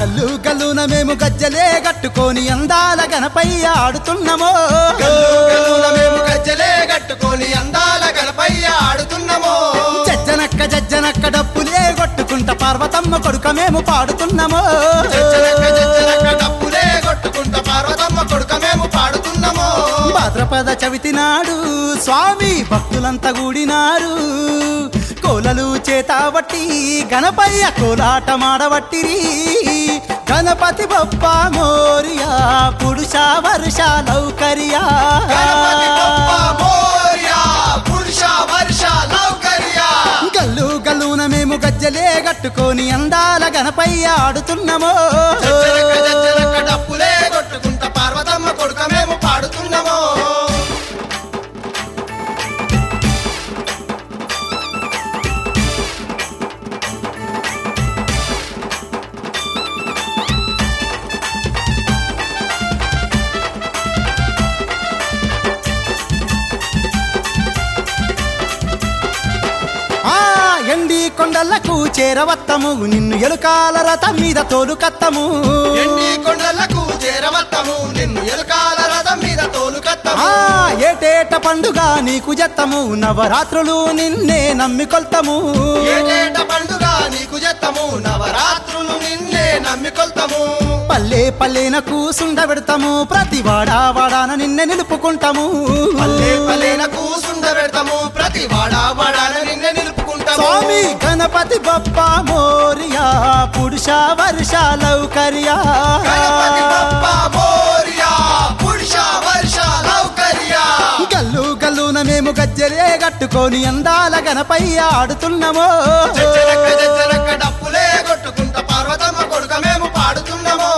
గల్లు గల్లున మేము గజ్జలే గట్టుకొని అందాల గణపయ్య ఆడుతున్నామో గల్లు గల్లున మేము గజ్జలే గట్టుకొని అందాల గణపయ్య ఆడుతున్నామో జజ్జనక్క జజ్జనక్క డప్పులే కొట్టుకుంటా పార్వతమ్మ కొడుక మేము పాడుతున్నామో జజ్జనక్క జజ్జనక్క డప్పులే కొట్టుకుంటా పార్వతమ్మ కొడుక మేము పాడుతున్నామో భాద్రపద చవితి నాడు స్వామి భక్తులంతా కూడినారు కోలలు చేతాబట్టి గణపయ్య కోలాటమాడబట్టిరి గణపతి బొప్ప మోరియా పురుష వర్ష లౌకర్యా గణపతి బొప్ప మోరియా పురుష వర్ష లౌకర్యా గల్లు గల్లున మేము గజ్జలే గట్టుకొని అందాల గణపయ్య ఆడుతున్నామో జజ్జనక్క జజ్జనక్క డప్పులే కొట్టుకుంటా పార్వతమ్మ కొడుక మేము పాడుతున్నామో ఎండి కొండలకు చేరవత్తము నిన్ను ఎలుకాల రథం మీద తోలుకత్తము ఎండి కొండలకు చేరవత్తము నిన్ను ఎలుకాల రథం మీద తోలుకత్తము ఏటేట పండుగ నీకు జత్తము నవరాత్రులు నిన్నే నమ్మికొల్తము ఏటేట పండుగ నీకు జత్తము నవరాత్రులు నిన్నే నమ్మికొల్తము పల్లె పల్లెన కూసుండబెడతాము ప్రతి వాడా వాడాన నిన్నే నిలుపుకుంటాము పల్లె పల్లెన కూసుండబెడతాము ప్రతి వాడా వాడాన నిన్నే నిలుపుకుంటాము స్వామి గణపతి బొప్ప మోరియా పురుష వర్ష లౌకర్యా గణపతి బొప్ప మోరియా పురుష వర్ష లౌకర్యా గల్లు గల్లున మేము గజ్జలే గట్టుకొని అందాల గణపయ్య ఆడుతున్నామో జజ్జనక్క జజ్జనక్క డప్పులే కొట్టుకుంటా పార్వతమ్మ కొడుక మేము పాడుతున్నామో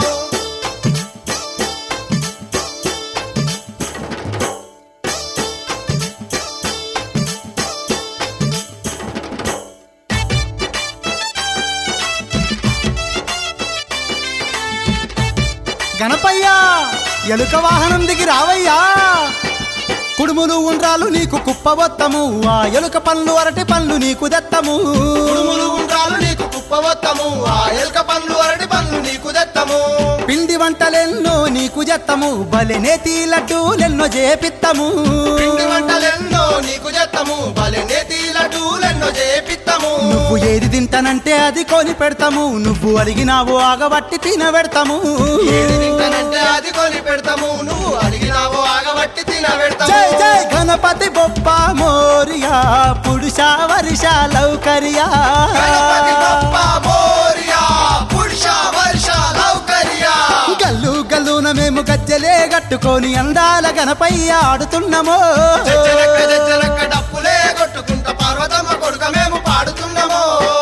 గణపయ్య ఎలుక వాహనం దిగి రావయ్యా కుడుములు ఉండ్రాలు నీకు కుప్పబొత్తము ఆ ఎలుక పళ్ళు అరటి పళ్ళు నీకు దత్తము కుడుములు ఉండ్రాలు నీకు కుప్పవత్తము ఆ ఎల్క పండ్లు అరటి పండ్లు నీకు దత్తము పిండి వంటలెన్నో నీకు జత్తము బలె నేతి లడ్డూలెన్నో చేపిత్తము పిండి వంటలెన్నో నీకు జత్తము బలె నేతి లడ్డూలెన్నో చేపిత్తము నువ్వు ఏది తింటానంటే అది కొని పెడతాము నువ్వు అడిగినావు ఆగబట్టి తినబెడతాము ఏది తింటానంటే అది కొని పెడతాము నువ్వు అడిగినావో ఆగబట్టి తినబెడతాము జై జై గణపతి బొప్ప మోరియా పురుష వర్ష లౌకర్యా గణపతి బొప్ప మోరియా పురుష వర్ష లౌకర్యా గల్లు గల్లున మేము గజ్జలే గట్టుకొని అందాల గణపయ్య ఆడుతున్నామో జజ్జనక్క జజ్జనక్క డప్పులే కొట్టుకుంటా పార్వతమ్మ కొడుక మేము పాడుతున్నామో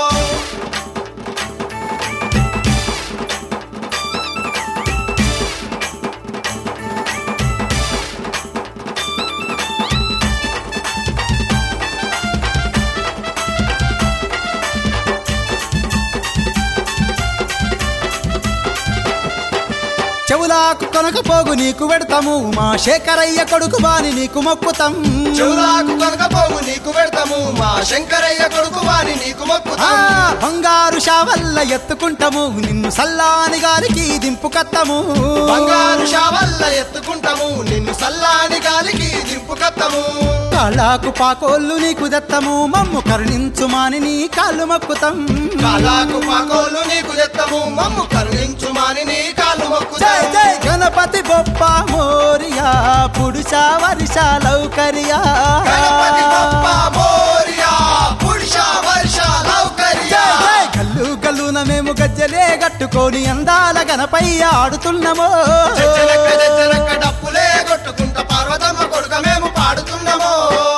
చెవులాకు కొనకపోగు నీకు పెడతాము మా శేఖరయ్య కొడుకు బాని నీకు మొక్కుతాం చెవులాకు కనకపోవు నీకు పెడతాము మా శంకరయ్య కొడుకు వాని నీకు మొక్కుతాము బంగారు షావల్ల ఎత్తుకుంటాము నిన్ను సల్లాని గారికి దింపుకత్తము బంగారు షావల్ల ఎత్తుకుంటాము నిన్ను సల్లాని గాలికి దింపుకత్తము కాళ్ళకు పాకోళ్ళు నీకు దత్తము మమ్ము కరుణించు మాని నీ కాళ్ళు మొక్కుతాం కాలాకు పాకోలు నీకు తెత్తము మమ్ము కరుణించు మాని నీ కాళ్ళు జై మొక్కుతాము జై గణపతి బొప్ప మోరియా పురుష వర్ష లౌకర్యా గణపతి బొప్ప మోరియా పురుష వర్ష లౌకర్యా జై జై గల్లు గల్లున మేము గజ్జలే గట్టుకొని అందాల గణపయ్య ఆడుతున్నామో జజ్జనక్క జజ్జనక్క డప్పులే కొట్టుకుంటా పార్వతమ్మ కొడుక మేము పాడుతున్నామో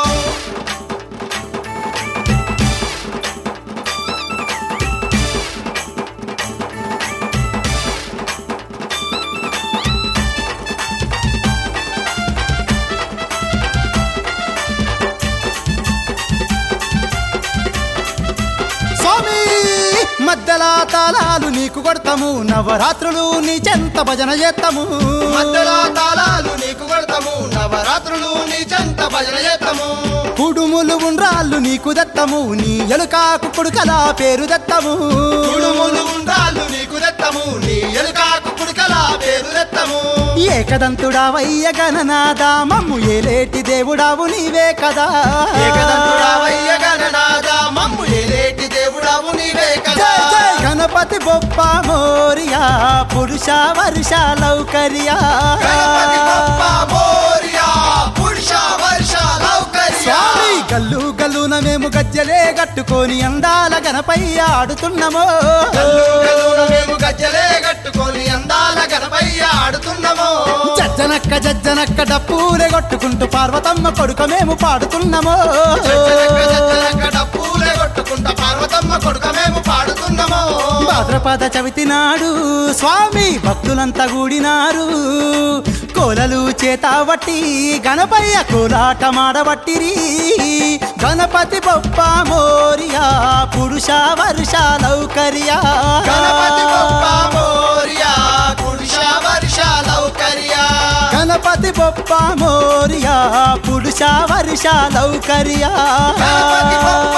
స్వామి మధ్యల తాళాలు నీకు కొడతాము నవరాత్రులు నీ చెంత భజన చేస్తాము మధ్యలో తాళాలు నీకు కొడతాము నవరాత్రులు నీ చెంత భజన చేస్తాము కుడుములు ఉండ్రాళ్ళు నీకు దత్తము నీ ఎలుకాకు కొడుకలా పేరు దత్తము కుడుములు ఉండాలి తాళాలు నీకు తెత్తము నీ ఎలుకాకు కుడికలా పేరు తెత్తము ఏకదంతుడావయ్య గణనాద మమ్ము ఏలేటి దేవుడావు నీవే కదా ఏకదంతుడావయ్య గణనాద మమ్ము ఏలేటి దేవుడావు నీవే కదా జై జై గణపతి బొప్ప మోరియా పురుష వర్ష లౌకర్యా గణపతి బప్ప మోరియా పురుష వర్ష లౌకర్యా స్వామి గల్లు గల్లున మేము గజ్జలే గట్టుకొని అందాల గణపయ్య ఆడుతున్నామో గల్లు గల్లున మేము గజ్జలే కట్టుకొని అందాల గణపయ్య ఆడుతున్నాము జజ్జనక్క జజ్జనక్క డప్పులే కొట్టుకుంటూ పార్వతమ్మ కొడుక మేము పాడుతున్నామో జజ్జనక్క జజ్జనక్క డప్పులే కొట్టుకుంటా పార్వతమ్మ కొడుక మేము పాడుతున్నాము భాద్రపద చవితి నాడు స్వామి భక్తులంతా కూడినారు కోలలు చేతావట్టి గణపయ్య కోలాటమాడబట్టిరి గణపతి బొప్ప మోరియా పురుష వర్ష లౌకర్యా గణపతి బప్ప మోరియా పురుష వర్ష లౌకర్యా గణపతి బొప్ప మోరియా పురుష వర్ష లౌకర్యా గణపతి బప్ప